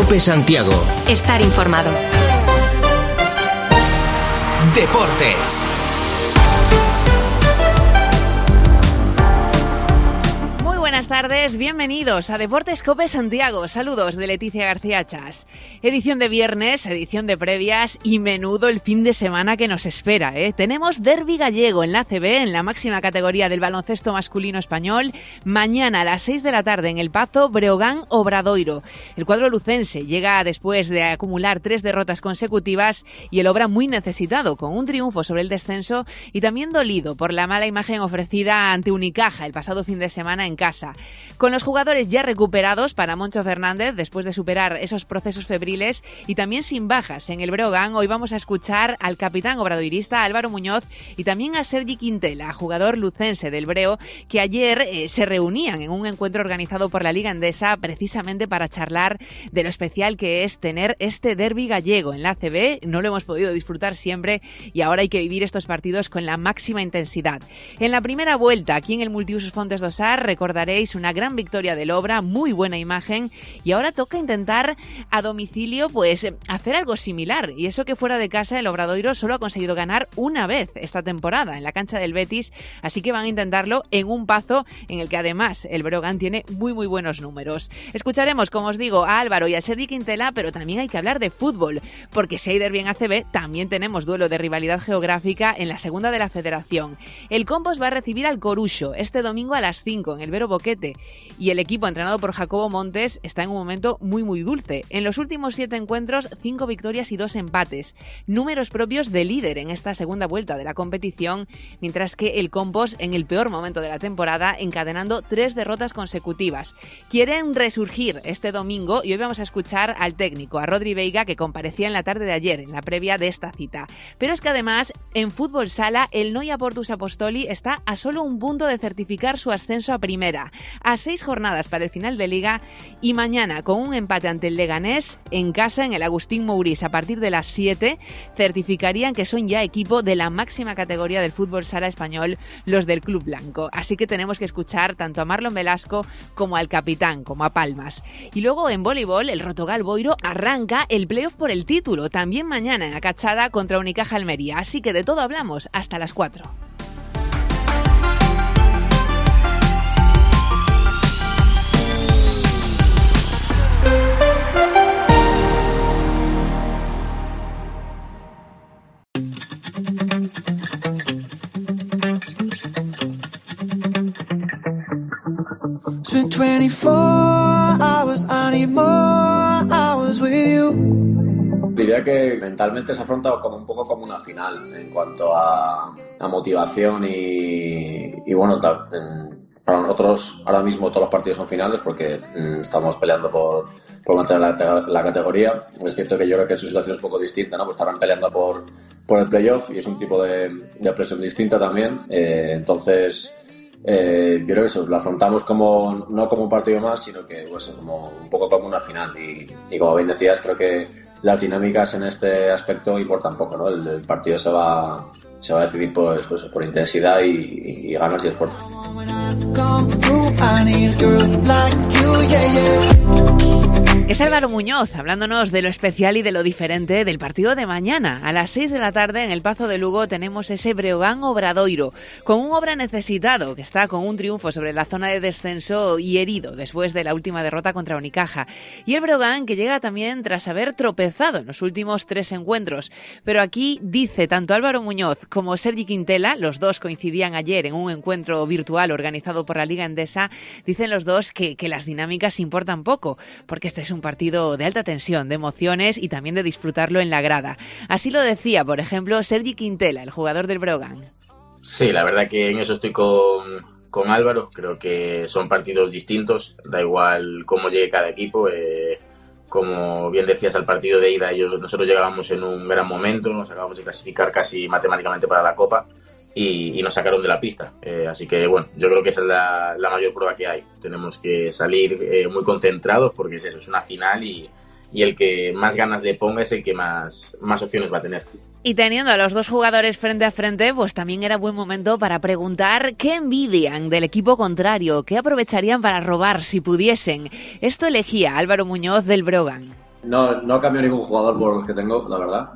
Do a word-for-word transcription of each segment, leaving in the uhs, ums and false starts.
COPE Santiago. Estar informado. Deportes. Buenas tardes, bienvenidos a Deportes COPE Santiago. Saludos de Leticia García Chas. Edición de viernes, edición de previas y menudo el fin de semana que nos espera, ¿eh? Tenemos derbi gallego en la A C B, en la máxima categoría del baloncesto masculino español. Mañana a las seis de la tarde en El Pazo, Breogán Obradoiro. El cuadro lucense llega después de acumular tres derrotas consecutivas y el Obra muy necesitado, con un triunfo sobre el descenso y también dolido por la mala imagen ofrecida ante Unicaja el pasado fin de semana en casa. Con los jugadores ya recuperados para Moncho Fernández después de superar esos procesos febriles y también sin bajas en el Breogán, hoy vamos a escuchar al capitán obradoirista Álvaro Muñoz y también a Sergi Quintela, jugador lucense del Breo, que ayer eh, se reunían en un encuentro organizado por la Liga Endesa precisamente para charlar de lo especial que es tener este derbi gallego en la A C B. No lo hemos podido disfrutar siempre y ahora hay que vivir estos partidos con la máxima intensidad. En la primera vuelta, aquí en el Multiusos Fontes do Sar, recordaréis una gran victoria del Obra, muy buena imagen, y ahora toca intentar a domicilio pues hacer algo similar, y eso que fuera de casa el Obradoiro solo ha conseguido ganar una vez esta temporada en la cancha del Betis, así que van a intentarlo en un Pazo en el que además el Breogán tiene muy muy buenos números. Escucharemos, como os digo, a Álvaro y a Sergi Quintela, pero también hay que hablar de fútbol, porque si hay derbi en A C B, también tenemos duelo de rivalidad geográfica en la segunda de la Federación. El Compos va a recibir al Coruxo este domingo a las cinco en el Vero Boquete, y el equipo entrenado por Jacobo Montes está en un momento muy muy dulce. En los últimos siete encuentros, cinco victorias y dos empates, números propios de líder en esta segunda vuelta de la competición, mientras que el Compos en el peor momento de la temporada, encadenando tres derrotas consecutivas. Quieren resurgir este domingo y hoy vamos a escuchar al técnico, a Rodri Veiga, que comparecía en la tarde de ayer en la previa de esta cita. Pero es que además en fútbol sala el Noia Portus Apostoli está a solo un punto de certificar su ascenso a primera, a seis jornadas para el final de Liga, y mañana con un empate ante el Leganés en casa en el Agustín Mourís a partir de las siete certificarían que son ya equipo de la máxima categoría del fútbol sala español, los del Club Blanco. Así que tenemos que escuchar tanto a Marlon Velasco como al capitán, como a Palmas. Y luego en voleibol el Rotogal Boiro arranca el playoff por el título, también mañana en Acachada contra Unicaja Almería, así que de todo hablamos hasta las cuatro. Diría que mentalmente se ha afrontado como un poco como una final en cuanto a, a motivación y, y bueno, en, para nosotros ahora mismo todos los partidos son finales porque mm, estamos peleando por, por mantener la, la categoría. Es cierto que yo creo que su situación es un poco distinta, ¿no? Pues estarán peleando por, por el playoff y es un tipo de, de presión distinta también. Eh, entonces Eh, yo creo que eso lo afrontamos como no como un partido más, sino que pues, como un poco como una final y, y como bien decías, creo que las dinámicas en este aspecto importan poco, ¿no? El, el partido se va se va a decidir por, pues, por intensidad y, y ganas y esfuerzo. Es Álvaro Muñoz hablándonos de lo especial y de lo diferente del partido de mañana. A las seis de la tarde en el Pazo de Lugo tenemos ese Breogán Obradoiro, con un Obra necesitado que está con un triunfo sobre la zona de descenso y herido después de la última derrota contra Unicaja. Y el Breogán que llega también tras haber tropezado en los últimos tres encuentros. Pero aquí dice tanto Álvaro Muñoz como Sergi Quintela, los dos coincidían ayer en un encuentro virtual organizado por la Liga Endesa, dicen los dos que, que las dinámicas importan poco, porque este es un partido de alta tensión, de emociones y también de disfrutarlo en la grada. Así lo decía, por ejemplo, Sergi Quintela, el jugador del Breogán. Sí, la verdad que en eso estoy con, con Álvaro. Creo que son partidos distintos, da igual cómo llegue cada equipo. Eh, como bien decías, al partido de ida ellos, nosotros llegábamos en un gran momento, nos acabamos de clasificar casi matemáticamente para la Copa y, y nos sacaron de la pista. Eh, así que bueno, yo creo que esa es la, la mayor prueba que hay. Tenemos que salir eh, muy concentrados porque es eso, es una final y, y el que más ganas le ponga es el que más, más opciones va a tener. Y teniendo a los dos jugadores frente a frente, pues también era buen momento para preguntar qué envidian del equipo contrario, qué aprovecharían para robar si pudiesen. Esto elegía Álvaro Muñoz del Breogán. No, no cambio ningún jugador por los que tengo, la verdad.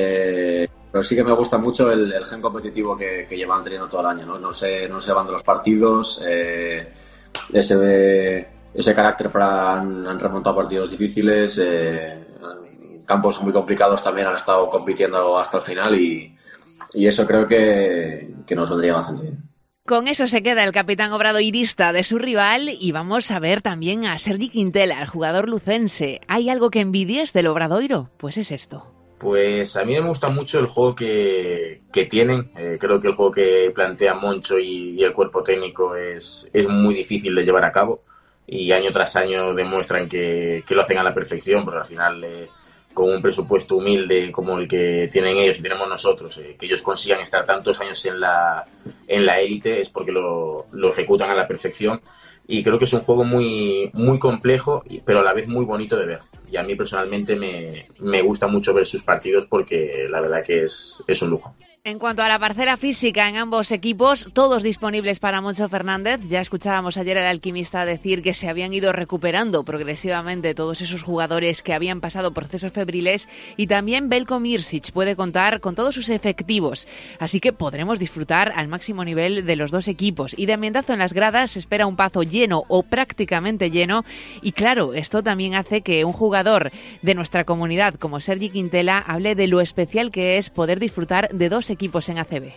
Eh, pero sí que me gusta mucho el, el gen competitivo que, que llevan teniendo todo el año, ¿no? No se, no se van de los partidos, eh, ese, de, ese carácter para han, han remontado partidos difíciles, eh, campos muy complicados también han estado compitiendo hasta el final y, y eso creo que, que nos vendría bastante bien. Con eso se queda el capitán obradoirista de su rival y vamos a ver también a Sergi Quintela, el jugador lucense. ¿Hay algo que envidies del Obradoiro? Pues es esto. Pues a mí me gusta mucho el juego que, que tienen. Eh, creo que el juego que plantea Moncho y, y el cuerpo técnico es, es muy difícil de llevar a cabo y año tras año demuestran que, que lo hacen a la perfección, pero al final... Eh, con un presupuesto humilde como el que tienen ellos y tenemos nosotros, eh, que ellos consigan estar tantos años en la en la élite es porque lo, lo ejecutan a la perfección y creo que es un juego muy muy complejo pero a la vez muy bonito de ver y a mí personalmente me, me gusta mucho ver sus partidos porque la verdad que es, es un lujo. En cuanto a la parcela física en ambos equipos, todos disponibles para Moncho Fernández. Ya escuchábamos ayer al alquimista decir que se habían ido recuperando progresivamente todos esos jugadores que habían pasado procesos febriles y también Veljko Micic puede contar con todos sus efectivos. Así que podremos disfrutar al máximo nivel de los dos equipos. Y de ambientazo en las gradas se espera un Pazo lleno o prácticamente lleno. Y claro, esto también hace que un jugador de nuestra comunidad como Sergi Quintela hable de lo especial que es poder disfrutar de dos equipos equipos en A C B.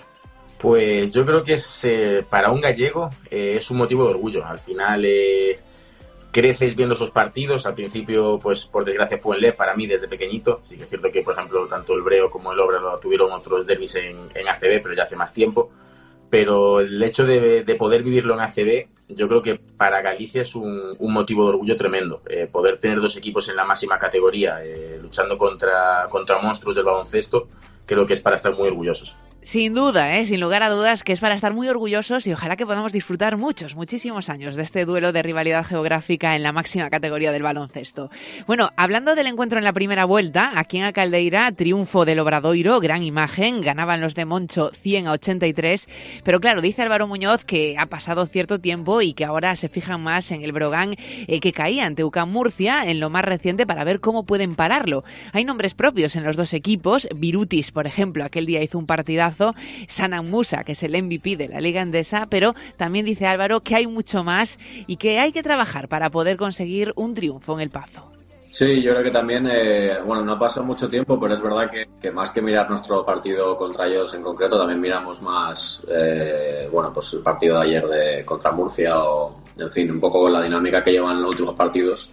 Pues yo creo que es, eh, para un gallego eh, es un motivo de orgullo. Al final eh, creces viendo esos partidos. Al principio, pues por desgracia fue en L E F para mí desde pequeñito. Sí que es cierto que, por ejemplo, tanto el Breo como el Obra tuvieron otros derbis en, en A C B, pero ya hace más tiempo. Pero el hecho de, de poder vivirlo en A C B, yo creo que para Galicia es un, un motivo de orgullo tremendo. Eh, poder tener dos equipos en la máxima categoría, eh, luchando contra, contra monstruos del baloncesto, creo que es para estar muy orgullosos. Sin duda, ¿eh? Sin lugar a dudas, que es para estar muy orgullosos y ojalá que podamos disfrutar muchos, muchísimos años de este duelo de rivalidad geográfica en la máxima categoría del baloncesto. Bueno, hablando del encuentro en la primera vuelta, aquí en A Caldeira, triunfo del Obradoiro, gran imagen, ganaban los de Moncho cien a ochenta y tres, pero claro, dice Álvaro Muñoz que ha pasado cierto tiempo y que ahora se fijan más en el Brogan eh, que caía ante U C A M Murcia en lo más reciente para ver cómo pueden pararlo. Hay nombres propios en los dos equipos, Virutis, por ejemplo, aquel día hizo un partidazo, Sanan Musa, que es el M V P de la Liga Endesa, pero también dice Álvaro que hay mucho más y que hay que trabajar para poder conseguir un triunfo en el Pazo. Sí, yo creo que también, eh, bueno, no ha pasado mucho tiempo, pero es verdad que, que más que mirar nuestro partido contra ellos en concreto, también miramos más, eh, bueno, pues el partido de ayer de contra Murcia o, en fin, un poco la dinámica que llevan los últimos partidos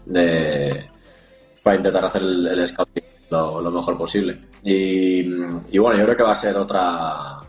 de, para intentar hacer el, el scouting lo, lo mejor posible. Y, y bueno, yo creo que va a ser otra,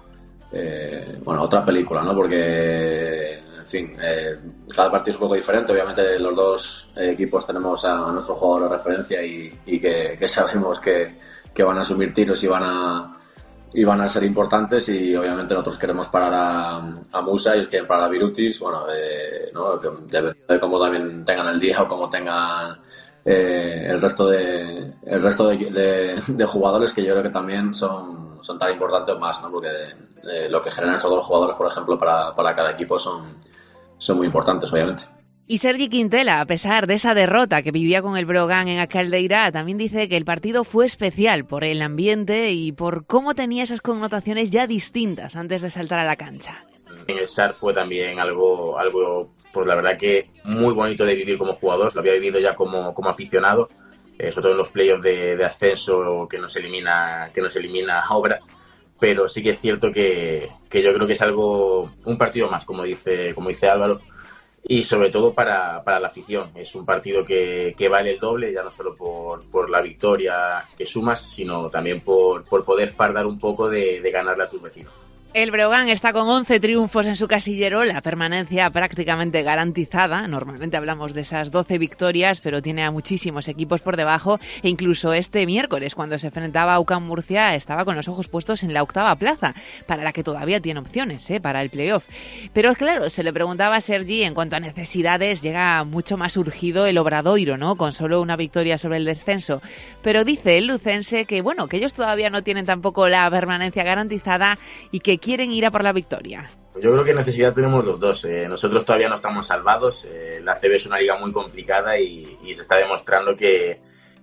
eh, bueno, otra película, ¿no? Porque, en fin, eh, cada partido es un poco diferente. Obviamente los dos eh, equipos tenemos a, a nuestro jugador de referencia y, y que, que sabemos que, que van a asumir tiros y van a y van a ser importantes y obviamente nosotros queremos parar a, a Musa y ellos quieren parar a Virutis. Bueno, eh, ¿no? Depende de cómo también tengan el día o cómo tengan eh, el resto de el resto de, de, de jugadores, que yo creo que también son, son tan importantes o más, ¿no? Porque eh, lo que generan estos dos jugadores, por ejemplo, para, para cada equipo son, son muy importantes, obviamente. Y Sergi Quintela, a pesar de esa derrota que vivía con el Brogan en A Caldeira, también dice que el partido fue especial por el ambiente y por cómo tenía esas connotaciones ya distintas antes de saltar a la cancha. En el S A R fue también algo, algo pues la verdad que muy bonito de vivir como jugador. Lo había vivido ya como, como aficionado, eh, sobre todo en los playoffs de, de ascenso que nos elimina, que nos elimina Obra. Pero sí que es cierto que, que yo creo que es algo, un partido más, como dice, como dice Álvaro. Y sobre todo para, para la afición. Es un partido que, que vale el doble, ya no solo por, por la victoria que sumas, sino también por, por poder fardar un poco de, de ganarle a tus vecinos. El Breogán está con once triunfos en su casillero, la permanencia prácticamente garantizada. Normalmente hablamos de esas doce victorias, pero tiene a muchísimos equipos por debajo. E incluso este miércoles, cuando se enfrentaba a U C A M Murcia, estaba con los ojos puestos en la octava plaza, para la que todavía tiene opciones, ¿eh? Para el playoff. Pero claro, se le preguntaba a Sergi, en cuanto a necesidades, llega mucho más urgido el Obradoiro, ¿no? Con solo una victoria sobre el descenso. Pero dice el lucense que, bueno, que ellos todavía no tienen tampoco la permanencia garantizada y que quieren ir a por la victoria. Yo creo que necesidad tenemos los dos. Eh, nosotros todavía no estamos salvados. Eh, la A C B es una liga muy complicada y, y se está demostrando que,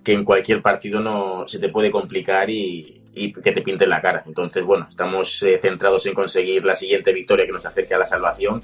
que en cualquier partido no se te puede complicar y, y que te pinten la cara. Entonces, bueno, estamos eh, centrados en conseguir la siguiente victoria que nos acerque a la salvación,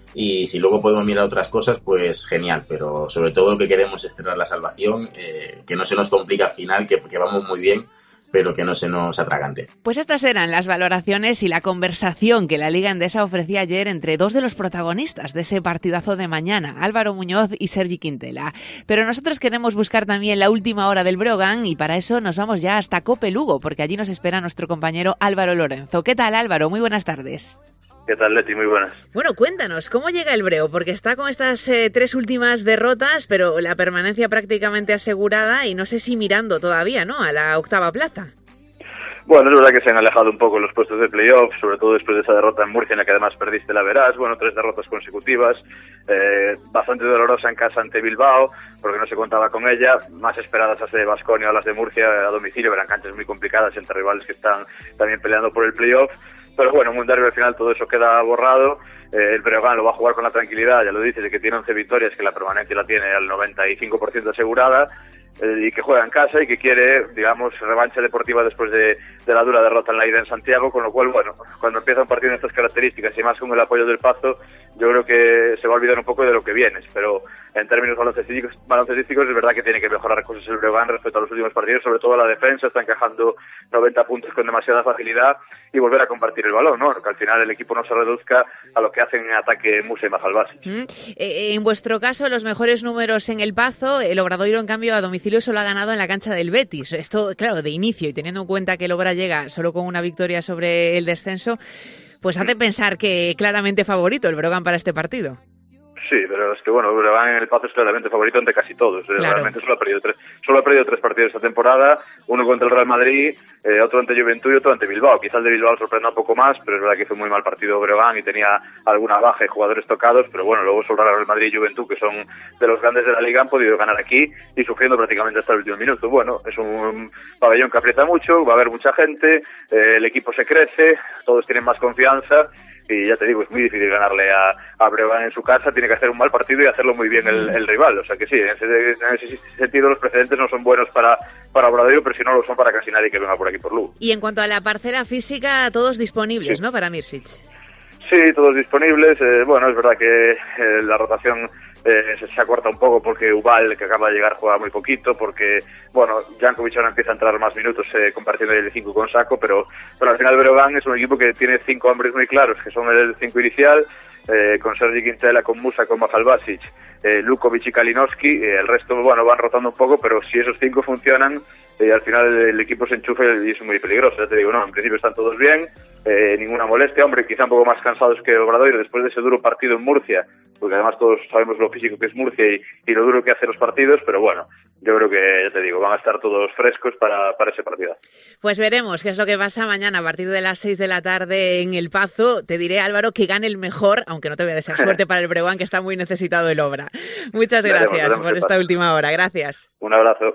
y si luego podemos mirar otras cosas, pues genial, pero sobre todo lo que queremos es cerrar la salvación, eh, que no se nos complique al final, que, que vamos muy bien, pero que no se nos atragante. Pues estas eran las valoraciones y la conversación que la Liga Endesa ofrecía ayer entre dos de los protagonistas de ese partidazo de mañana, Álvaro Muñoz y Sergi Quintela. Pero nosotros queremos buscar también la última hora del Breogán, y para eso nos vamos ya hasta Cope Lugo, porque allí nos espera nuestro compañero Álvaro Lorenzo. ¿Qué tal, Álvaro? Muy buenas tardes. ¿Qué tal, Leti? Muy buenas. Bueno, cuéntanos, ¿cómo llega el Breo? Porque está con estas eh, tres últimas derrotas, pero la permanencia prácticamente asegurada y no sé si mirando todavía, ¿no?, a la octava plaza. Bueno, es verdad que se han alejado un poco los puestos de playoff, sobre todo después de esa derrota en Murcia, en la que además perdiste la Verás. Bueno, tres derrotas consecutivas, eh, bastante dolorosa en casa ante Bilbao, porque no se contaba con ella, más esperadas las de Baskonia o las de Murcia a domicilio, eran canchas muy complicadas entre rivales que están también peleando por el playoff. Pero bueno, en un derbi al final todo eso queda borrado. Eh, el Breogán lo va a jugar con la tranquilidad, ya lo dices, de que tiene once victorias, que la permanencia la tiene al noventa y cinco por ciento asegurada, eh, y que juega en casa y que quiere, digamos, revancha deportiva después de, de la dura derrota en la ida en Santiago, con lo cual, bueno, cuando empieza un partido de estas características y más con el apoyo del Pazo, yo creo que se va a olvidar un poco de lo que vienes, pero en términos baloncestísticos, baloncestísticos es verdad que tiene que mejorar cosas el Breogán respecto a los últimos partidos, sobre todo la defensa, está encajando noventa puntos con demasiada facilidad, y volver a compartir el balón, ¿no? Que al final el equipo no se reduzca a lo que hacen en ataque Musa y Majalbasic. Mm. Eh, en vuestro caso, los mejores números en el Pazo, el Obradoiro, en cambio, a domicilio solo ha ganado en la cancha del Betis. Esto, claro, de inicio, y teniendo en cuenta que el Obra llega solo con una victoria sobre el descenso, pues hace pensar que claramente favorito el Breogán para este partido. Sí, pero es que bueno, el Breogán en el Pazo es claramente favorito ante casi todos. Claro. Realmente solo ha perdido tres, solo ha perdido tres partidos esta temporada, uno contra el Real Madrid, eh, otro ante Juventud y otro ante Bilbao. Quizá el de Bilbao sorprenda un poco más, pero es verdad que fue muy mal partido Breogán y tenía alguna baja de jugadores tocados, pero bueno, luego sobre el Real Madrid y Juventud, que son de los grandes de la Liga, han podido ganar aquí y sufriendo prácticamente hasta el último minuto. Bueno, es un pabellón que aprieta mucho, va a haber mucha gente, eh, el equipo se crece, todos tienen más confianza. Y ya te digo, es muy difícil ganarle a, a Breogán en su casa, tiene que hacer un mal partido y hacerlo muy bien el, el rival. O sea que sí, en ese, en ese sentido los precedentes no son buenos para, para Obradoiro, pero si no lo son para casi nadie que venga por aquí por Lugo. Y en cuanto a la parcela física, todos disponibles, sí, ¿no?, para Mirsic. Sí, todos disponibles. Eh, bueno, es verdad que eh, la rotación eh, se, se acorta un poco porque Ubal, que acaba de llegar, juega muy poquito, porque, bueno, Jankovic ahora empieza a entrar más minutos eh, compartiendo el cinco con Sacco, pero, pero al final Breogán es un equipo que tiene cinco hombres muy claros, que son el cinco inicial, eh, con Sergi Quintela, con Musa, con Majalbasic, eh, Lukovic y Kalinowski, eh, el resto, bueno, van rotando un poco, pero si esos cinco funcionan, eh, al final el, el equipo se enchufa y es muy peligroso. Ya te digo, no, en principio están todos bien, eh, ninguna molestia, hombre, quizá un poco más cansados que Obradoiro después de ese duro partido en Murcia, porque además todos sabemos lo físico que es Murcia y, y lo duro que hace los partidos, pero bueno, yo creo que, ya te digo, van a estar todos frescos para, para ese partido. Pues veremos qué es lo que pasa mañana a partir de las seis de la tarde en el Pazo. Te diré, Álvaro, que gane el mejor, aunque no te voy a desear suerte para el Breogán, que está muy necesitado el Obra. Muchas gracias veremos, veremos por esta pasa. última hora. Gracias. Un abrazo.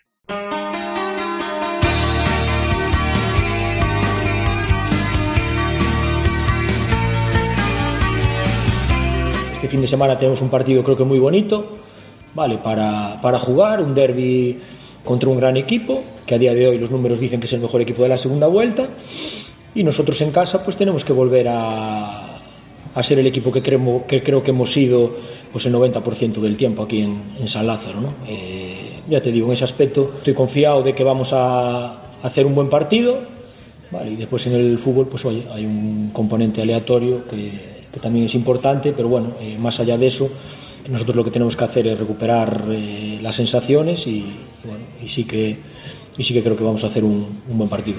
Este fin de semana tenemos un partido creo que muy bonito, vale, para, para jugar, un derbi contra un gran equipo, que a día de hoy los números dicen que es el mejor equipo de la segunda vuelta, y nosotros en casa pues tenemos que volver a, a ser el equipo que, creo, que creo que hemos sido pues el noventa por ciento del tiempo aquí en, en San Lázaro, ¿no? Eh, ya te digo, en ese aspecto estoy confiado de que vamos a hacer un buen partido, vale, y después en el fútbol pues oye, hay un componente aleatorio que que también es importante, pero bueno, eh, más allá de eso, nosotros lo que tenemos que hacer es recuperar eh, las sensaciones y, y bueno, y sí que y sí que creo que vamos a hacer un, un buen partido.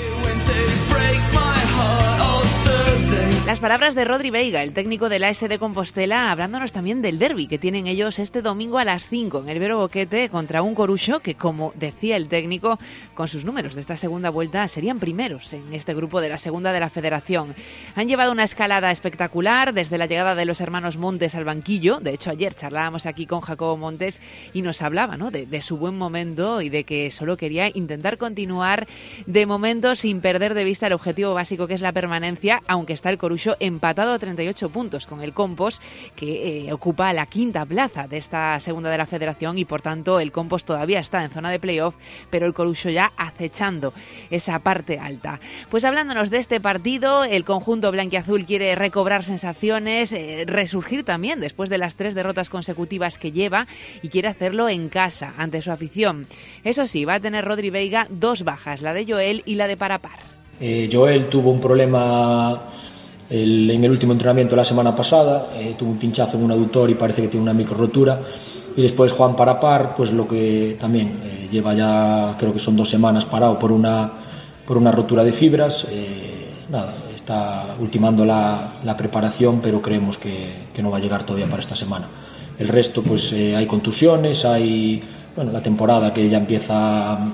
Las palabras de Rodri Veiga, el técnico de la S D Compostela, hablándonos también del derbi que tienen ellos este domingo a las cinco en el Vero Boquete contra un Coruxo que, como decía el técnico, con sus números de esta segunda vuelta serían primeros en este grupo de la segunda de la Federación. Han llevado una escalada espectacular desde la llegada de los hermanos Montes al banquillo. De hecho, ayer charlábamos aquí con Jacobo Montes y nos hablaba, ¿no?, de, de su buen momento y de que solo quería intentar continuar de momento sin perder de vista el objetivo básico que es la permanencia, aunque está el Coruxo Corucho empatado a treinta y ocho puntos con el Compos, que eh, ocupa la quinta plaza de esta segunda de la Federación y por tanto el Compos todavía está en zona de playoff, pero el Corucho ya acechando esa parte alta. Pues hablándonos de este partido, el conjunto blanquiazul quiere recobrar sensaciones, eh, resurgir también después de las tres derrotas consecutivas que lleva y quiere hacerlo en casa, ante su afición. Eso sí, va a tener Rodri Veiga dos bajas, la de Joel y la de Parapar. Eh, Joel tuvo un problema el, en el último entrenamiento la semana pasada, eh, tuvo un pinchazo en un aductor y parece que tiene una micro rotura. Y después Juan Parapar, pues lo que también eh, lleva ya, creo que son dos semanas parado por una por una rotura de fibras. Eh, nada, está ultimando la, la preparación, pero creemos que, que no va a llegar todavía para esta semana. El resto, pues eh, hay contusiones, hay, bueno, la temporada que ya empieza,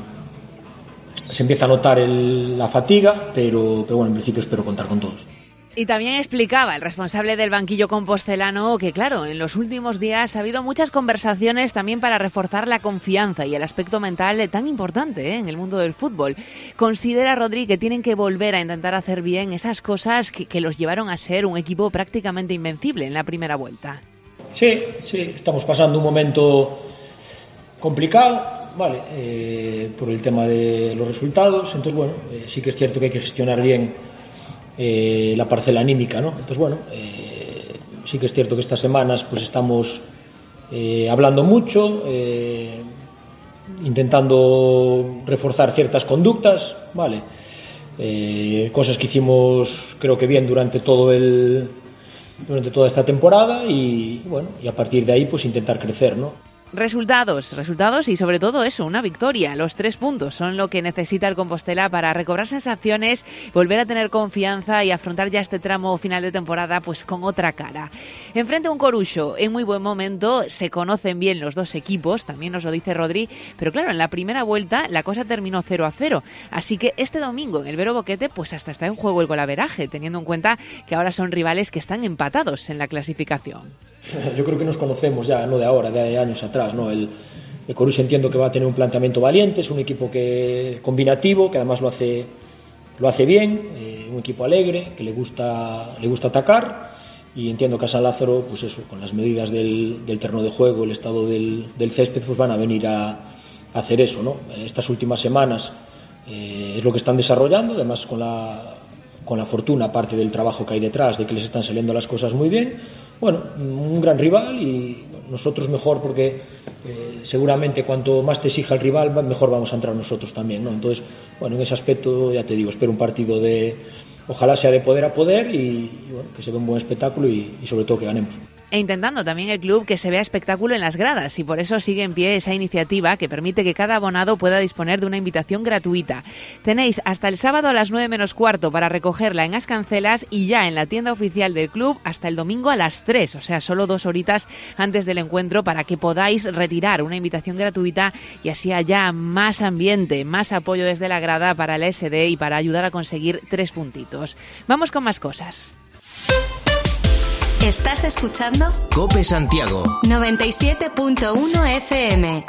se empieza a notar el, la fatiga, pero, pero bueno, en principio espero contar con todos. Y también explicaba el responsable del banquillo compostelano que, claro, en los últimos días ha habido muchas conversaciones también para reforzar la confianza y el aspecto mental tan importante ¿eh? en el mundo del fútbol. Considera Rodri que tienen que volver a intentar hacer bien esas cosas que, que los llevaron a ser un equipo prácticamente invencible en la primera vuelta. Sí, sí, estamos pasando un momento complicado, vale, eh, por el tema de los resultados. Entonces, bueno, eh, sí que es cierto que hay que gestionar bien Eh, la parcela anímica, ¿no? Entonces, bueno, eh, sí que es cierto que estas semanas pues estamos eh, hablando mucho, eh, intentando reforzar ciertas conductas, ¿vale? Eh, cosas que hicimos creo que bien durante todo el durante toda esta temporada y bueno, y a partir de ahí pues intentar crecer, ¿no? Resultados, resultados y sobre todo eso, una victoria. Los tres puntos son lo que necesita el Compostela para recobrar sensaciones, volver a tener confianza y afrontar ya este tramo final de temporada pues con otra cara. Enfrente a un Corucho en muy buen momento, se conocen bien los dos equipos, también nos lo dice Rodri, pero claro, en la primera vuelta la cosa terminó cero a cero, así que este domingo en el Vero Boquete pues hasta está en juego el golaveraje, teniendo en cuenta que ahora son rivales que están empatados en la clasificación. Yo creo que nos conocemos ya, no de ahora, de años atrás, ¿no? El, el Corucho entiendo que va a tener un planteamiento valiente, es un equipo que combinativo, que además lo hace lo hace bien, eh, un equipo alegre, que le gusta le gusta atacar, y entiendo que a San Lázaro, pues eso, con las medidas del, del terreno de juego, el estado del, del césped, pues van a venir a, a hacer eso, ¿no? Estas últimas semanas eh, es lo que están desarrollando, además con la con la fortuna, aparte del trabajo que hay detrás, de que les están saliendo las cosas muy bien. Bueno, un gran rival y nosotros mejor porque eh, seguramente cuanto más te exija el rival, mejor vamos a entrar nosotros también, ¿no? Entonces, bueno, en ese aspecto ya te digo, espero un partido de, ojalá sea de poder a poder y, y bueno, que se vea un buen espectáculo y, y sobre todo que ganemos. E intentando también el club que se vea espectáculo en las gradas y por eso sigue en pie esa iniciativa que permite que cada abonado pueda disponer de una invitación gratuita. Tenéis hasta el sábado a las nueve menos cuarto para recogerla en Ascancelas y ya en la tienda oficial del club hasta el domingo a las tres, o sea, solo dos horitas antes del encuentro para que podáis retirar una invitación gratuita y así haya más ambiente, más apoyo desde la grada para el S D y para ayudar a conseguir tres puntitos. Vamos con más cosas. ¿Estás escuchando? COPE Santiago noventa y siete punto uno F M.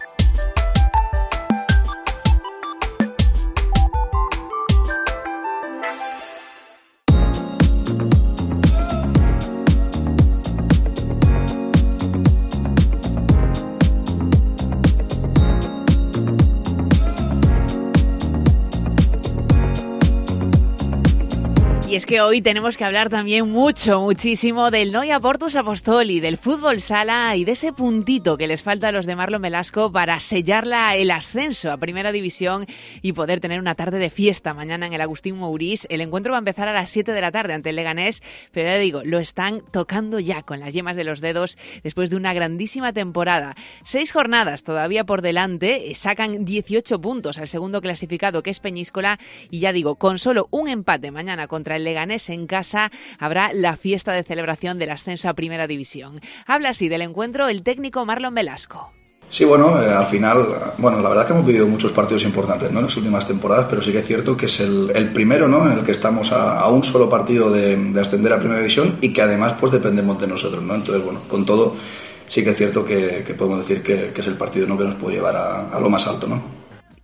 Y es que hoy tenemos que hablar también mucho, muchísimo del Noia Portus Apostoli, del fútbol sala y de ese puntito que les falta a los de Marlon Velasco para sellar la, el ascenso a Primera División y poder tener una tarde de fiesta mañana en el Agustín Mourís. El encuentro va a empezar a las siete de la tarde ante el Leganés, pero ya digo, lo están tocando ya con las yemas de los dedos después de una grandísima temporada. Seis jornadas todavía por delante, sacan dieciocho puntos al segundo clasificado que es Peñíscola y ya digo, con solo un empate mañana contra el Leganés en casa habrá la fiesta de celebración del ascenso a Primera División. Habla así del encuentro el técnico Marlon Velasco. Sí, bueno, eh, al final, bueno, la verdad es que hemos vivido muchos partidos importantes, ¿no?, en las últimas temporadas, pero sí que es cierto que es el, el primero, ¿no?, en el que estamos a, a un solo partido de, de ascender a Primera División y que además pues dependemos de nosotros, ¿no? Entonces, bueno, con todo sí que es cierto que, que podemos decir que, que es el partido, ¿no?, que nos puede llevar a, a lo más alto, ¿no?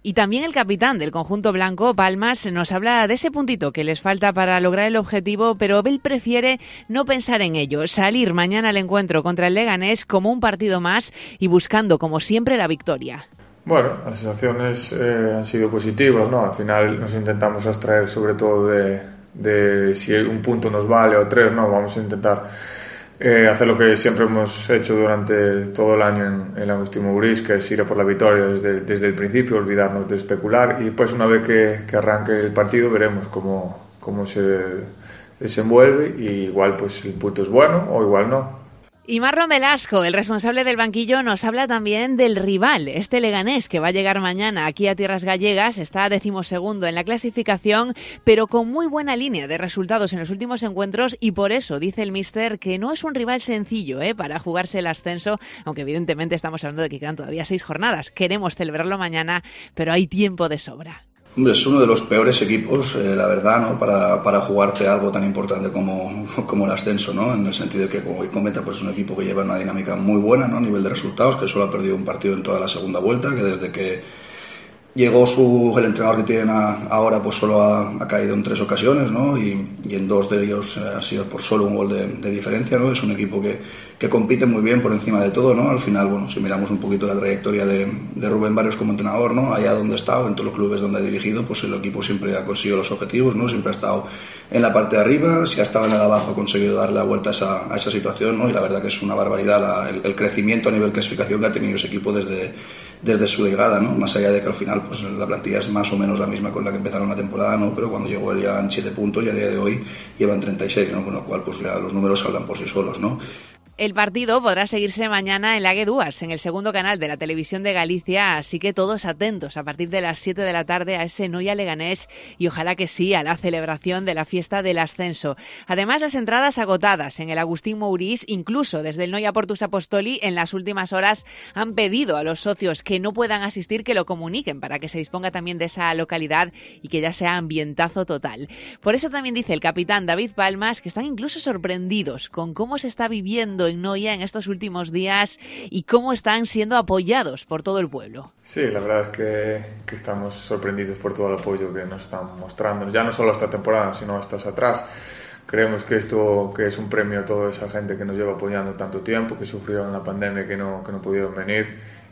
Y también el capitán del conjunto blanco, Palmas, nos habla de ese puntito que les falta para lograr el objetivo, pero él prefiere no pensar en ello, salir mañana al encuentro contra el Leganés como un partido más y buscando, como siempre, la victoria. Bueno, las sensaciones eh, han sido positivas, ¿no? Al final nos intentamos abstraer sobre todo de, de si un punto nos vale o tres, ¿no? Vamos a intentar Eh, hacer lo que siempre hemos hecho durante todo el año en, en el Agustín Mourís, que es ir a por la victoria desde, desde el principio, olvidarnos de especular, y después una vez que, que arranque el partido veremos cómo, cómo se desenvuelve, y igual pues el punto es bueno o igual no. Y Marlon Velasco, el responsable del banquillo, nos habla también del rival, este Leganés, que va a llegar mañana aquí a tierras gallegas, está decimosegundo en la clasificación, pero con muy buena línea de resultados en los últimos encuentros, y por eso dice el míster que no es un rival sencillo ¿eh? para jugarse el ascenso, aunque evidentemente estamos hablando de que quedan todavía seis jornadas. Queremos celebrarlo mañana, pero hay tiempo de sobra. Hombre, es uno de los peores equipos, eh, la verdad, ¿no? Para, para jugarte algo tan importante como, como el ascenso, ¿no? En el sentido de que, como comenta, pues es un equipo que lleva una dinámica muy buena, ¿no? A nivel de resultados, que solo ha perdido un partido en toda la segunda vuelta, que desde que llegó su, el entrenador que tienen a, ahora, pues solo ha, ha caído en tres ocasiones, ¿no? Y, y en dos de ellos eh, ha sido por solo un gol de, de diferencia, ¿no? Es un equipo que, que compite muy bien por encima de todo, ¿no? Al final, bueno, si miramos un poquito la trayectoria de, de Rubén Barrios como entrenador, ¿no? Allá donde ha estado, en todos los clubes donde ha dirigido, pues el equipo siempre ha conseguido los objetivos, ¿no? Siempre ha estado en la parte de arriba, si ha estado en la de abajo ha conseguido darle la vuelta a esa, a esa situación, ¿no? Y la verdad que es una barbaridad la, el, el crecimiento a nivel clasificación que ha tenido ese equipo desde, desde su llegada, ¿no? Más allá de que al final pues la plantilla es más o menos la misma con la que empezaron la temporada, ¿no? Pero cuando llegó él llevan siete puntos y a día de hoy llevan treinta y seis, ¿no? Con lo cual pues ya los números hablan por sí solos, ¿no? El partido podrá seguirse mañana en la Guedúas, en el segundo canal de la televisión de Galicia, así que todos atentos a partir de las siete de la tarde a ese Noia Leganés y ojalá que sí a la celebración de la fiesta del ascenso. Además, las entradas agotadas en el Agustín Mourís, incluso desde el Noia Portus Apostoli, en las últimas horas han pedido a los socios que no puedan asistir que lo comuniquen para que se disponga también de esa localidad y que ya sea ambientazo total. Por eso también dice el capitán David Palmas que están incluso sorprendidos con cómo se está viviendo en Noia en estos últimos días y cómo están siendo apoyados por todo el pueblo. Sí, la verdad es que, que estamos sorprendidos por todo el apoyo que nos están mostrando, ya no solo esta temporada, sino estas atrás. Creemos que esto que es un premio a toda esa gente que nos lleva apoyando tanto tiempo, que sufrió en la pandemia, que no, que no pudieron venir,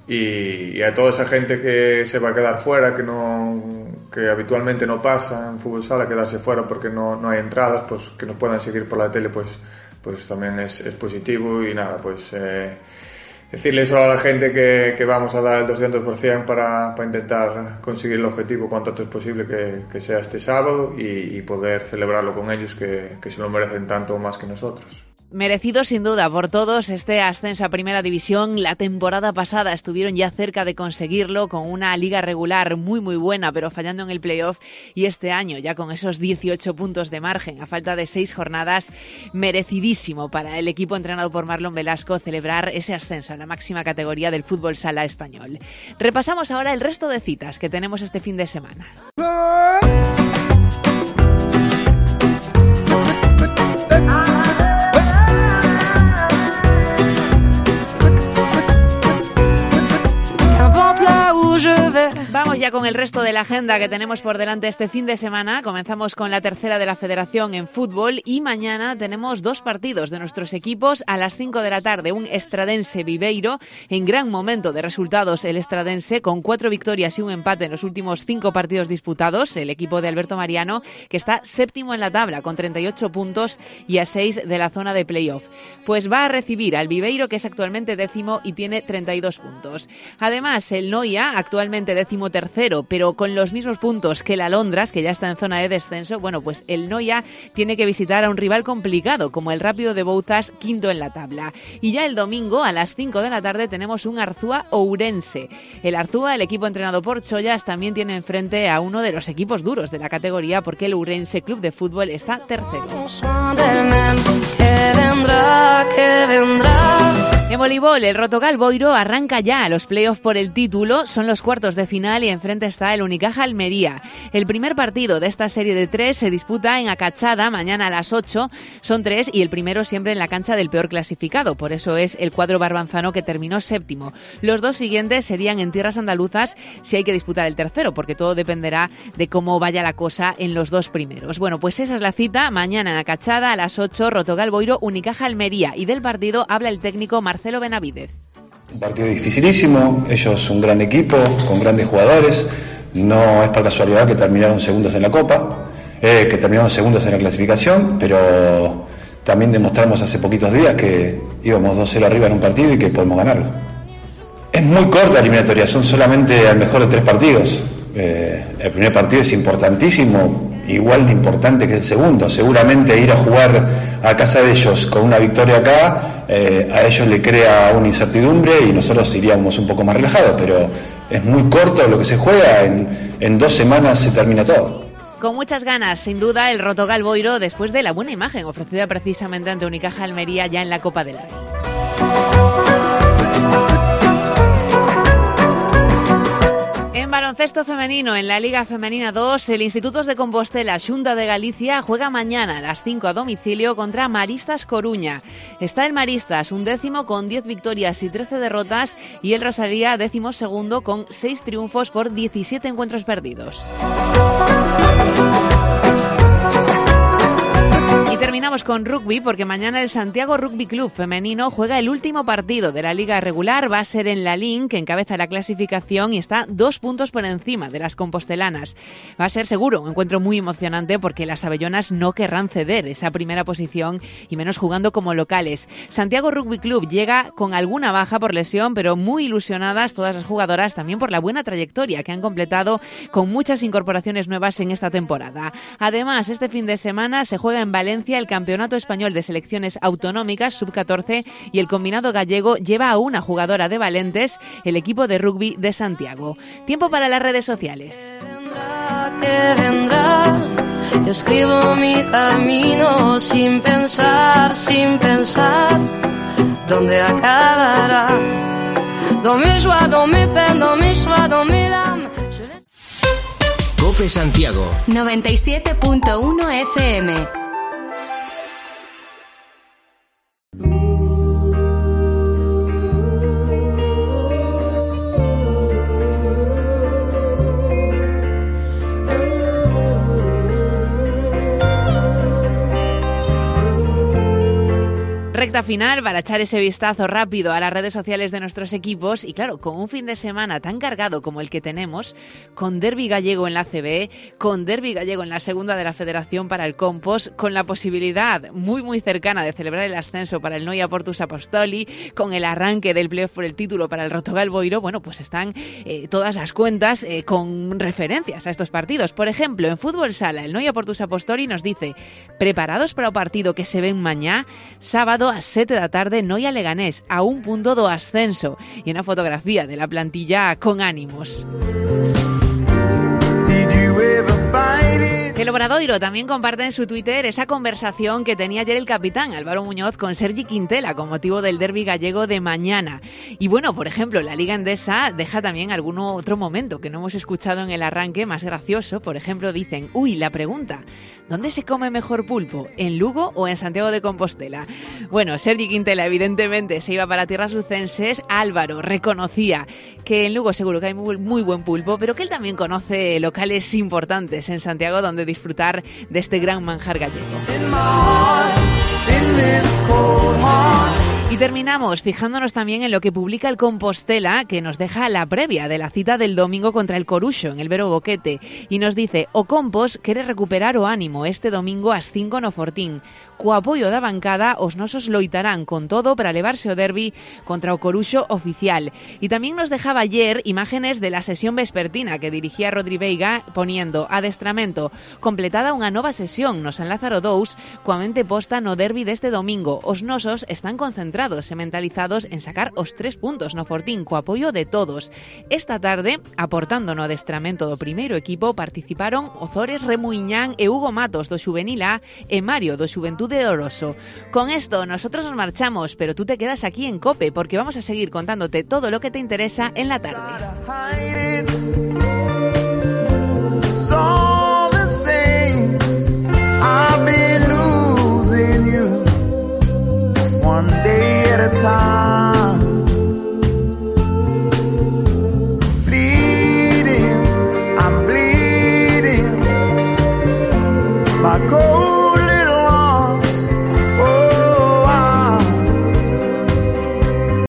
y, y a toda esa gente que se va a quedar fuera, que no que habitualmente no pasa en fútbol sala, quedarse fuera porque no, no hay entradas, pues que nos puedan seguir por la tele, pues pues también es, es positivo. Y nada, pues eh, decirle solo a la gente que, que vamos a dar el doscientos por ciento para, para intentar conseguir el objetivo cuanto antes posible, que, que sea este sábado, y, y poder celebrarlo con ellos, que, que se lo merecen tanto más que nosotros. Merecido sin duda por todos este ascenso a Primera División. La temporada pasada estuvieron ya cerca de conseguirlo con una liga regular muy muy buena, pero fallando en el playoff, y este año ya con esos dieciocho puntos de margen a falta de seis jornadas, merecidísimo para el equipo entrenado por Marlon Velasco celebrar ese ascenso a la máxima categoría del fútbol sala español. Repasamos ahora el resto de citas que tenemos este fin de semana. Vamos ya con el resto de la agenda que tenemos por delante este fin de semana. Comenzamos con la tercera de la Federación en fútbol y mañana tenemos dos partidos de nuestros equipos a las cinco de la tarde. Un Estradense Viveiro, en gran momento de resultados el Estradense, con cuatro victorias y un empate en los últimos cinco partidos disputados. El equipo de Alberto Mariano, que está séptimo en la tabla con treinta y ocho puntos y a seis de la zona de playoff. Pues va a recibir al Viveiro, que es actualmente décimo y tiene treinta y dos puntos. Además, el Noia, actualmente décimo tercero, pero con los mismos puntos que el Alondras, que ya está en zona de descenso, bueno, pues el Noia tiene que visitar a un rival complicado, como el Rápido de Bouzas, quinto en la tabla. Y ya el domingo, a las cinco de la tarde, tenemos un Arzúa Ourense. El Arzúa, el equipo entrenado por Chollas, también tiene enfrente a uno de los equipos duros de la categoría, porque el Ourense Club de Fútbol está tercero. Que vendrá, que vendrá. En voleibol, el Rotogal Boiro arranca ya a los playoffs por el título, son los cuartos de final y enfrente está el Unicaja Almería. El primer partido de esta serie de tres se disputa en Acachada mañana a las ocho, son tres y el primero siempre en la cancha del peor clasificado, por eso es el cuadro barbanzano que terminó séptimo. Los dos siguientes serían en tierras andaluzas si hay que disputar el tercero, porque todo dependerá de cómo vaya la cosa en los dos primeros. Bueno, pues esa es la cita, mañana en Acachada a las ocho, Rotogal Boiro, Unicaja Almería, y del partido habla el técnico Marcelo Marcelo Benavidez. Un partido dificilísimo, ellos un gran equipo, con grandes jugadores, no es por casualidad que terminaron segundos en la Copa, eh, que terminaron segundos en la clasificación, pero también demostramos hace poquitos días que íbamos dos cero arriba en un partido y que podemos ganarlo. Es muy corta la eliminatoria, son solamente al mejor de tres partidos. Eh, el primer partido es importantísimo, igual de importante que el segundo. Seguramente ir a jugar a casa de ellos con una victoria acá, eh, a ellos le crea una incertidumbre y nosotros iríamos un poco más relajados, pero es muy corto lo que se juega, en, en dos semanas se termina todo. Con muchas ganas, sin duda, el Rotogal Boiro después de la buena imagen ofrecida precisamente ante Unicaja Almería ya en la Copa del Rey. En baloncesto femenino, en la Liga Femenina dos, el Institutos de Compostela Xunta de Galicia juega mañana a las cinco a domicilio contra Maristas Coruña. Está el Maristas, un décimo con diez victorias y trece derrotas, y el Rosalía, décimo segundo con seis triunfos por diecisiete encuentros perdidos. Terminamos con rugby porque mañana el Santiago Rugby Club femenino juega el último partido de la liga regular. Va a ser en Lalín, que encabeza la clasificación y está dos puntos por encima de las compostelanas. Va a ser seguro un encuentro muy emocionante porque las abellonas no querrán ceder esa primera posición y menos jugando como locales. Santiago Rugby Club llega con alguna baja por lesión, pero muy ilusionadas todas las jugadoras también por la buena trayectoria que han completado con muchas incorporaciones nuevas en esta temporada. Además, este fin de semana se juega en Valencia el Campeonato Español de Selecciones Autonómicas sub catorce y el combinado gallego lleva a una jugadora de Valentes, el equipo de rugby de Santiago. Tiempo para las redes sociales. Que vendrá, yo escribo mi camino sin pensar, sin pensar dónde acabará. Dans mes joies, dans mes peines, dans mes choix, dans mes larmes. Cope Santiago noventa y siete punto uno F M. Recta final para echar ese vistazo rápido a las redes sociales de nuestros equipos y claro, con un fin de semana tan cargado como el que tenemos, con derbi gallego en la A C B, con derbi gallego en la segunda de la Federación para el Compost, con la posibilidad muy muy cercana de celebrar el ascenso para el Noia Portus Apostoli, con el arranque del playoff por el título para el Rotogal Boiro, bueno, pues están eh, todas las cuentas eh, con referencias a estos partidos. Por ejemplo, en Fútbol Sala, el Noia Portus Apostoli nos dice: preparados para o partido que se ven mañá, sábado a sete da tarde, Noia Leganés, a un punto do ascenso, y una fotografía de la plantilla con ánimos. El Obradoiro también comparte en su Twitter esa conversación que tenía ayer el capitán Álvaro Muñoz con Sergi Quintela con motivo del derbi gallego de mañana. Y bueno, por ejemplo, la Liga Endesa deja también algún otro momento que no hemos escuchado en el arranque más gracioso. Por ejemplo, dicen: uy, la pregunta, ¿dónde se come mejor pulpo? ¿En Lugo o en Santiago de Compostela? Bueno, Sergi Quintela evidentemente se iba para tierras lucenses. Álvaro reconocía que en Lugo seguro que hay muy, muy buen pulpo, pero que él también conoce locales importantes en Santiago donde disfrutar de este gran manjar gallego. Y terminamos fijándonos también en lo que publica el Compostela, que nos deja la previa de la cita del domingo contra el Coruxo en el Vero Boquete, y nos dice: o Compos quere recuperar o ánimo este domingo ás cinco no Fortín. Co apoio da bancada, os nosos loitarán con todo para levarse o derbi contra o Coruxo oficial. Y también nos dejaba ayer imágenes de la sesión vespertina que dirigía Rodri Veiga, poniendo adestramento completada unha nova sesión no San Lázaro dous, coa mente posta no derbi deste domingo. Os nosos están concentrados concentrados e mentalizados en sacar os tres puntos no Fortín, co apoio de todos. Esta tarde, aportando no adestramento do primeiro equipo, participaron Ozores Remuiñán e Hugo Matos do Xuvenil A e Mario do Xuventude de Oroso. Con esto, nosotros nos marchamos, pero tú te quedas aquí en COPE porque vamos a seguir contándote todo lo que te interesa en la tarde. It's all the same. I've been losing you one day at a time.